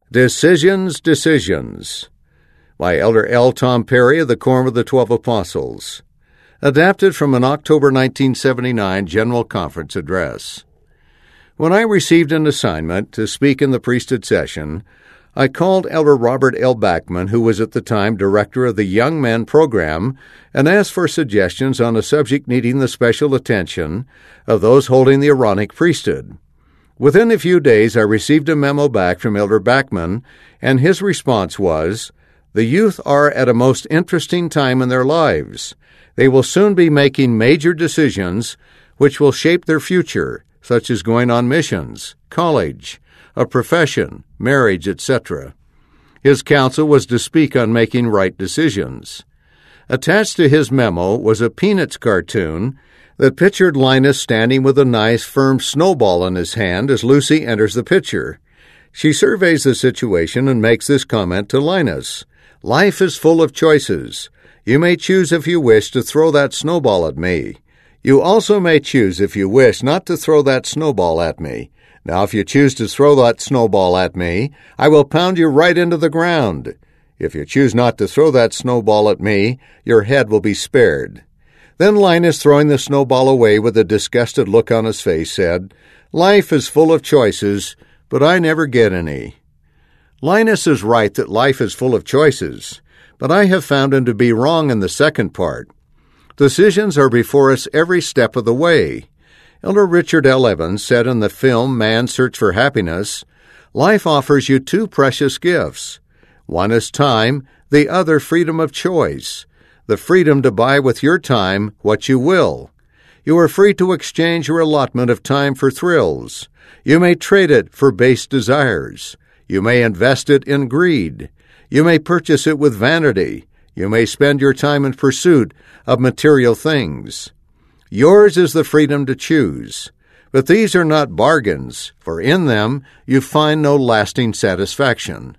Decisions, Decisions, by Elder L. Tom Perry of the Quorum of the 12 Apostles. Adapted from an October 1979 General Conference address. When I received an assignment to speak in the priesthood session, I called Elder Robert L. Backman, who was at the time director of the Young Men program, and asked for suggestions on a subject needing the special attention of those holding the Aaronic priesthood. Within a few days, I received a memo back from Elder Backman, and his response was, "The youth are at a most interesting time in their lives. They will soon be making major decisions which will shape their future, such as going on missions, college, a profession, marriage, etc." His counsel was to speak on making right decisions. Attached to his memo was a Peanuts cartoon that pictured Linus standing with a nice, firm snowball in his hand as Lucy enters the picture. She surveys the situation and makes this comment to Linus: "Life is full of choices. You may choose if you wish to throw that snowball at me. You also may choose if you wish not to throw that snowball at me. Now, if you choose to throw that snowball at me, I will pound you right into the ground. If you choose not to throw that snowball at me, your head will be spared." Then Linus, throwing the snowball away with a disgusted look on his face, said, "Life is full of choices, but I never get any." Linus is right that life is full of choices, but I have found him to be wrong in the second part. Decisions are before us every step of the way. Elder Richard L. Evans said in the film Man's Search for Happiness, "Life offers you two precious gifts. One is time, the other freedom of choice. The freedom to buy with your time what you will. You are free to exchange your allotment of time for thrills. You may trade it for base desires. You may invest it in greed. You may purchase it with vanity. You may spend your time in pursuit of material things. Yours is the freedom to choose. But these are not bargains, for in them you find no lasting satisfaction."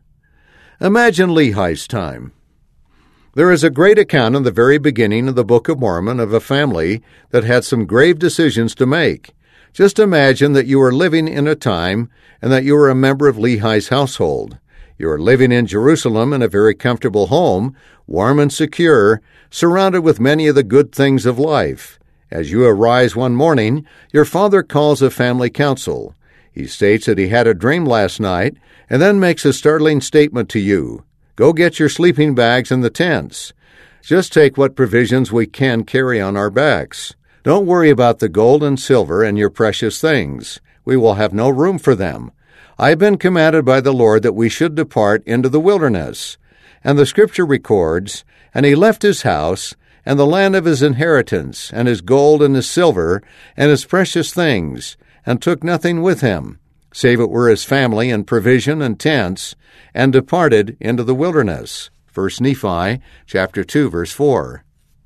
Imagine Lehi's time. There is a great account in the very beginning of the Book of Mormon of a family that had some grave decisions to make. Just imagine that you are living in a time and that you are a member of Lehi's household. You are living in Jerusalem in a very comfortable home, warm and secure, surrounded with many of the good things of life. As you arise one morning, your father calls a family council. He states that he had a dream last night and then makes a startling statement to you. "Go get your sleeping bags and the tents. Just take what provisions we can carry on our backs. Don't worry about the gold and silver and your precious things. We will have no room for them. I have been commanded by the Lord that we should depart into the wilderness." And the Scripture records, "And he left his house, and the land of his inheritance, and his gold and his silver, and his precious things, and took nothing with him, save it were his family and provision and tents, and departed into the wilderness." 1 Nephi chapter 2, verse 4.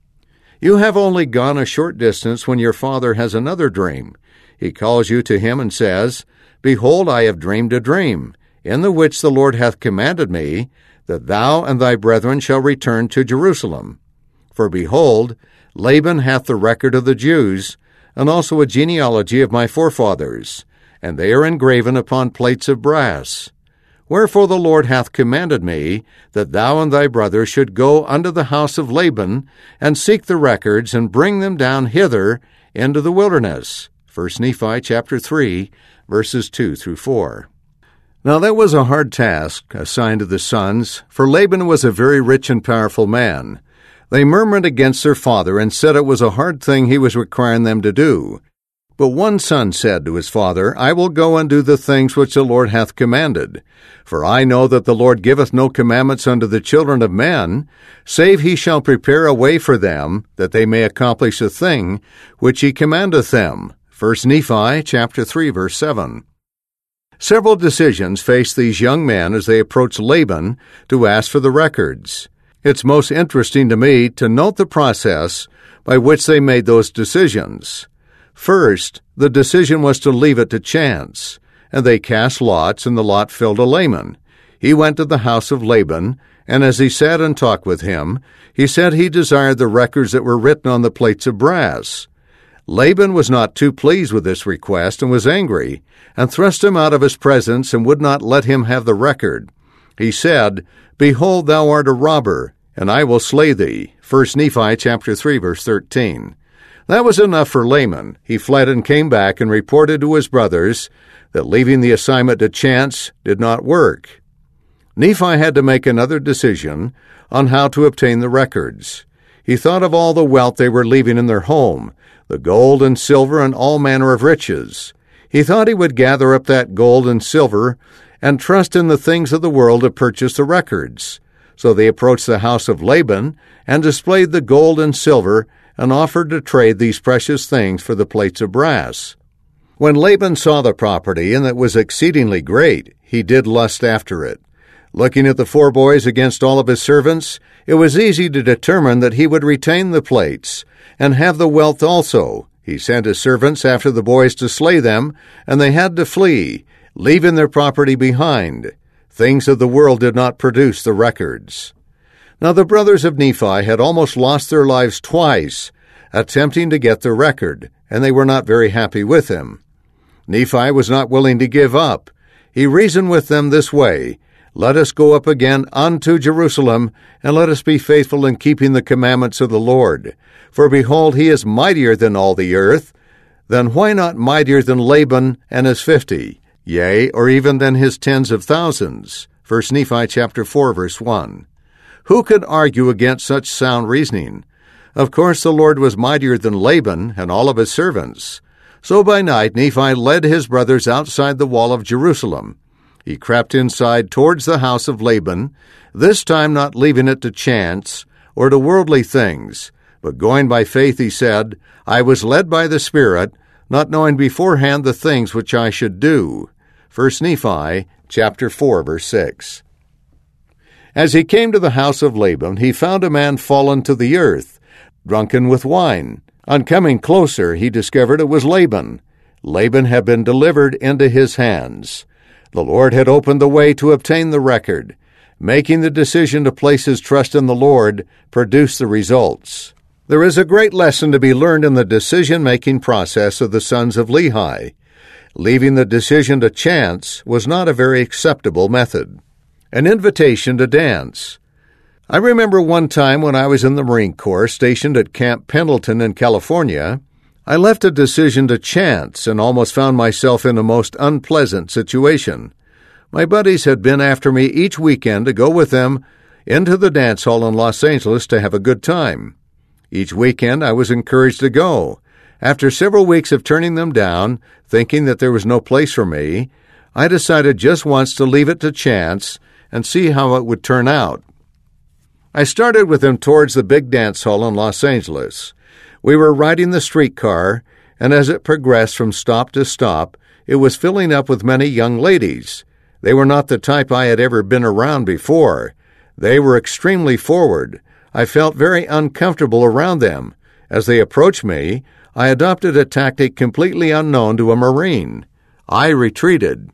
You have only gone a short distance when your father has another dream. He calls you to him and says, "Behold, I have dreamed a dream, in the which the Lord hath commanded me, that thou and thy brethren shall return to Jerusalem. For behold, Laban hath the record of the Jews, and also a genealogy of my forefathers, and they are engraven upon plates of brass. Wherefore the Lord hath commanded me, that thou and thy brother should go unto the house of Laban, and seek the records, and bring them down hither into the wilderness." 1 Nephi chapter 3, verses 2 through 4. Now that was a hard task assigned to the sons, for Laban was a very rich and powerful man. They murmured against their father and said it was a hard thing he was requiring them to do. But one son said to his father, "I will go and do the things which the Lord hath commanded. For I know that the Lord giveth no commandments unto the children of men, save he shall prepare a way for them, that they may accomplish a thing which he commandeth them." 1 Nephi chapter 3, verse 7. Several decisions faced these young men as they approached Laban to ask for the records. It's most interesting to me to note the process by which they made those decisions. First, the decision was to leave it to chance, and they cast lots, and the lot fell to Laman. He went to the house of Laban, and as he sat and talked with him, he said he desired the records that were written on the plates of brass. Laban was not too pleased with this request and was angry, and thrust him out of his presence and would not let him have the record. He said, "Behold, thou art a robber, and I will slay thee." 1 Nephi chapter 3, verse 13. That was enough for Laman. He fled and came back and reported to his brothers that leaving the assignment to chance did not work. Nephi had to make another decision on how to obtain the records. He thought of all the wealth they were leaving in their home, the gold and silver and all manner of riches. He thought he would gather up that gold and silver and trust in the things of the world to purchase the records. So they approached the house of Laban and displayed the gold and silver and offered to trade these precious things for the plates of brass. When Laban saw the property and it was exceedingly great, he did lust after it. Looking at the 4 boys against all of his servants, it was easy to determine that he would retain the plates and have the wealth also. He sent his servants after the boys to slay them, and they had to flee, leaving their property behind. Things of the world did not produce the records. Now the brothers of Nephi had almost lost their lives twice, attempting to get the record, and they were not very happy with him. Nephi was not willing to give up. He reasoned with them this way, "Let us go up again unto Jerusalem, and let us be faithful in keeping the commandments of the Lord. For behold, he is mightier than all the earth. Then why not mightier than Laban and his 50? Yea, or even than his tens of thousands." 1 Nephi chapter 4, verse 1. Who could argue against such sound reasoning? Of course the Lord was mightier than Laban and all of his servants. So by night Nephi led his brothers outside the wall of Jerusalem. He crept inside towards the house of Laban, this time not leaving it to chance or to worldly things, but going by faith, he said, "I was led by the Spirit, not knowing beforehand the things which I should do." 1 Nephi chapter 4, verse 6. As he came to the house of Laban, he found a man fallen to the earth, drunken with wine. On coming closer, he discovered it was Laban. Laban had been delivered into his hands. The Lord had opened the way to obtain the record. Making the decision to place his trust in the Lord produced the results. There is a great lesson to be learned in the decision-making process of the sons of Lehi. Leaving the decision to chance was not a very acceptable method. An invitation to dance. I remember one time when I was in the Marine Corps stationed at Camp Pendleton in California, I left a decision to chance and almost found myself in a most unpleasant situation. My buddies had been after me each weekend to go with them into the dance hall in Los Angeles to have a good time. Each weekend I was encouraged to go. After several weeks of turning them down, thinking that there was no place for me, I decided just once to leave it to chance and see how it would turn out. I started with them towards the big dance hall in Los Angeles. We were riding the streetcar, and as it progressed from stop to stop, it was filling up with many young ladies. They were not the type I had ever been around before. They were extremely forward. I felt very uncomfortable around them. As they approached me, I adopted a tactic completely unknown to a Marine. I retreated.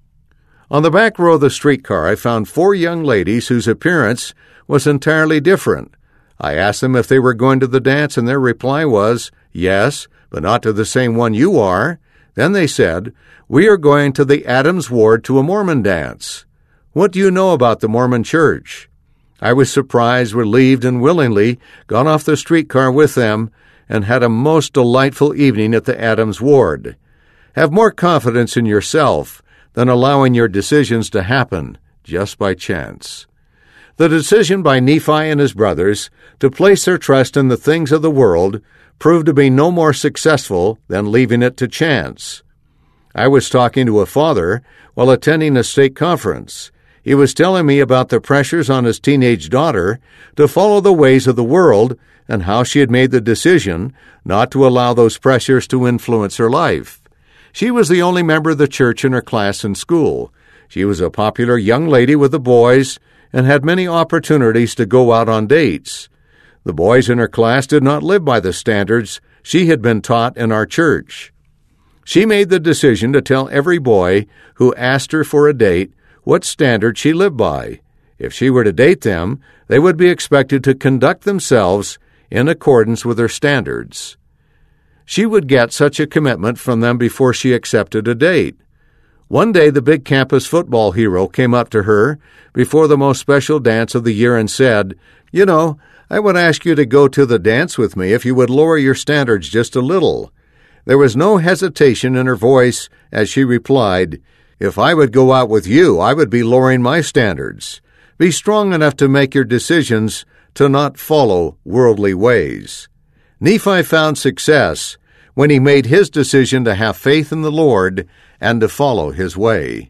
On the back row of the streetcar, I found 4 young ladies whose appearance was entirely different. I asked them if they were going to the dance, and their reply was, "Yes, but not to the same one you are." Then they said, "We are going to the Adams Ward to a Mormon dance. What do you know about the Mormon Church?" I was surprised, relieved, and willingly got off the streetcar with them and had a most delightful evening at the Adams Ward. Have more confidence in yourself than allowing your decisions to happen just by chance. The decision by Nephi and his brothers to place their trust in the things of the world proved to be no more successful than leaving it to chance. I was talking to a father while attending a stake conference. He was telling me about the pressures on his teenage daughter to follow the ways of the world and how she had made the decision not to allow those pressures to influence her life. She was the only member of the church in her class and school. She was a popular young lady with the boys and had many opportunities to go out on dates. The boys in her class did not live by the standards she had been taught in our church. She made the decision to tell every boy who asked her for a date what standard she lived by. If she were to date them, they would be expected to conduct themselves in accordance with her standards. She would get such a commitment from them before she accepted a date. One day the big campus football hero came up to her before the most special dance of the year and said, "You know, I would ask you to go to the dance with me if you would lower your standards just a little." There was no hesitation in her voice as she replied, "If I would go out with you, I would be lowering my standards. Be strong enough to make your decisions to not follow worldly ways." Nephi found success when he made his decision to have faith in the Lord and to follow his way.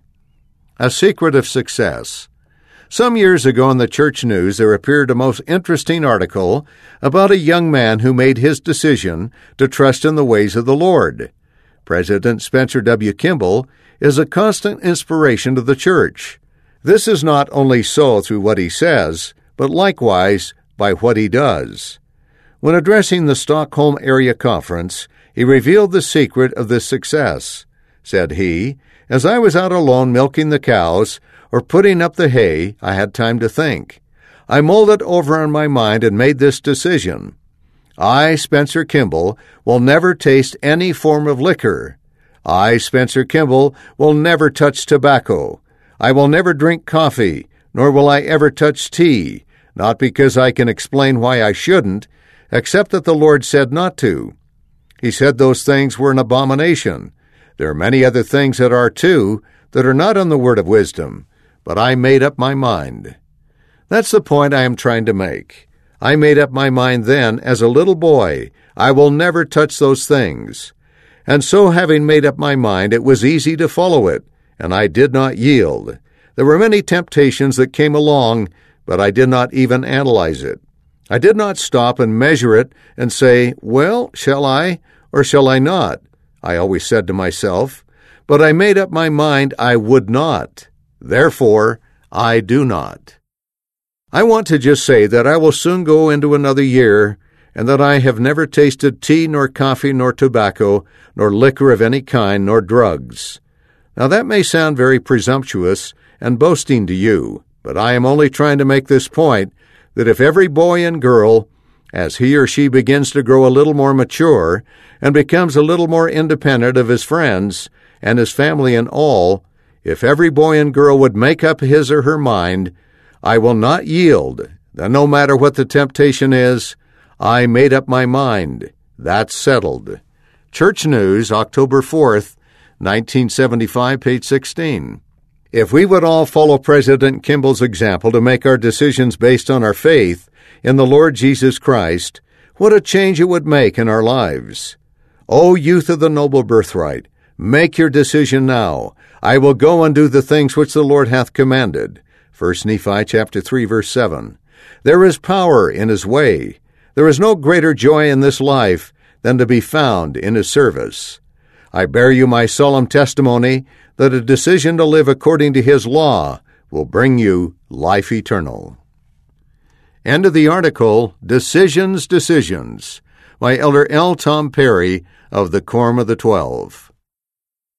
A secret of success. Some years ago in the church news there appeared a most interesting article about a young man who made his decision to trust in the ways of the Lord. President Spencer W. Kimball is a constant inspiration to the church. This is not only so through what he says, but likewise by what he does. When addressing the Stockholm area conference, he revealed the secret of this success. Said he, "As I was out alone milking the cows or putting up the hay, I had time to think. I mulled it over in my mind and made this decision. I, Spencer Kimball, will never taste any form of liquor. I, Spencer Kimball, will never touch tobacco. I will never drink coffee, nor will I ever touch tea, not because I can explain why I shouldn't, except that the Lord said not to. He said those things were an abomination. There are many other things that are too, that are not in the word of wisdom, but I made up my mind." That's the point I am trying to make. I made up my mind then, as a little boy, I will never touch those things. And so, having made up my mind, it was easy to follow it, and I did not yield. There were many temptations that came along, but I did not even analyze it. I did not stop and measure it and say, "Well, shall I or shall I not?" I always said to myself, but I made up my mind I would not. Therefore, I do not. I want to just say that I will soon go into another year, and that I have never tasted tea nor coffee nor tobacco, nor liquor of any kind, nor drugs. Now that may sound very presumptuous and boasting to you, but I am only trying to make this point, that if every boy and girl, as he or she begins to grow a little more mature and becomes a little more independent of his friends and his family and all, if every boy and girl would make up his or her mind, I will not yield, then no matter what the temptation is, I made up my mind. That's settled. Church News, October 4th, 1975, page 16. If we would all follow President Kimball's example to make our decisions based on our faith in the Lord Jesus Christ, what a change it would make in our lives. O youth of the noble birthright, make your decision now. I will go and do the things which the Lord hath commanded. 1 Nephi chapter 3, verse 7. There is power in his way. There is no greater joy in this life than to be found in his service. I bear you my solemn testimony that a decision to live according to his law will bring you life eternal. End of the article, Decisions, by Elder L. Tom Perry of the Quorum of the 12.